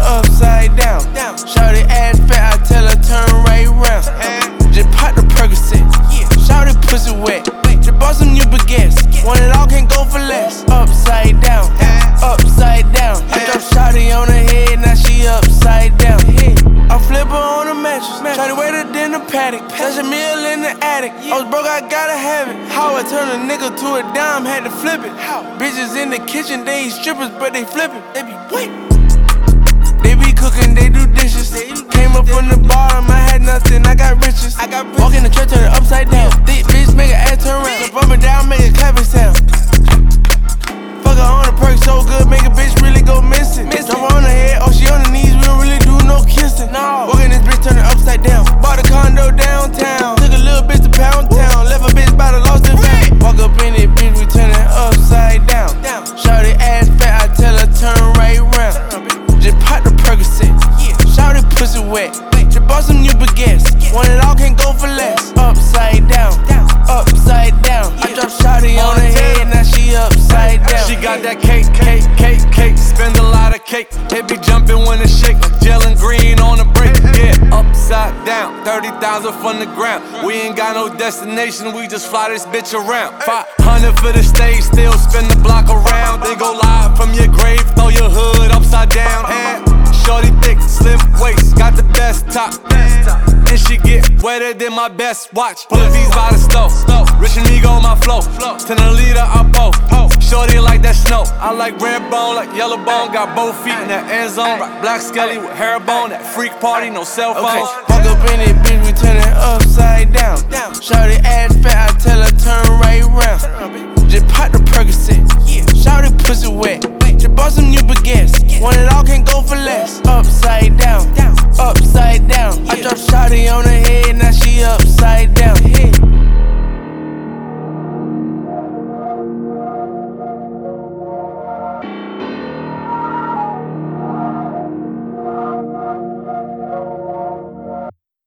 upside down. Shawty ass fat, I tell her turn right round. Just pop the Percocet, shawty pussy wet. Just bought some new baguettes, want it all, can't go for less. Upside down, upside down. I drop shawty on her head, now she upside down. I flip her on the mattress, shawty wetter than the paddock. Such a meal in the attic, I was broke, I gotta have it. How I turn a nigga to a dime, had to flip it. Bitches in the kitchen, they ain't strippers, but they flippin'. They be wait. They be cooking, they do dishes. Came up from the bottom, I had nothing, I got riches. Walk in the church, turn it upside down. Thick bitch, make her ass turn around. Flip up and down, make a clapping sound. Fuck her on the perk so good, make a bitch really go missing. Drop her on her head, oh she on her knees, we don't really do no kissing. Walk in this bitch, turn it upside down. Bought a condo downtown, took a little bitch to Pound Town. Left a bitch by the lost in vain. Walk up in it, bitch, we turn it upside down. Shawty ass fat, I tell her turn right round. Just pop the Percocet, shawty pussy wet. Just bought some new baguettes, want it all, can't go for less. Upside down, upside down. I drop shawty on her head, now she upside down. She got that cake, spend a lot of cake. It be jumping when it shake, gelling green on the break. Yeah, upside down, 30,000 from the ground. We ain't got no destination, we just fly this bitch around. 500 for the stage, still spin the block around. Then go live from your grave, throw your hood upside down. Shorty thick, slim waist, got the best top. And she get wetter than my best watch. Pull a V's by the stove, Rich and Ego on my flow. 10 a leader, I both. Shorty like that snow. I like red bone, like yellow bone. Got both feet in that end zone. Rock black skelly with hair bone. That freak party, no cell phones. Walk up in it, bitch, we turn it upside down. Shawty ass fat, I tell her turn right round.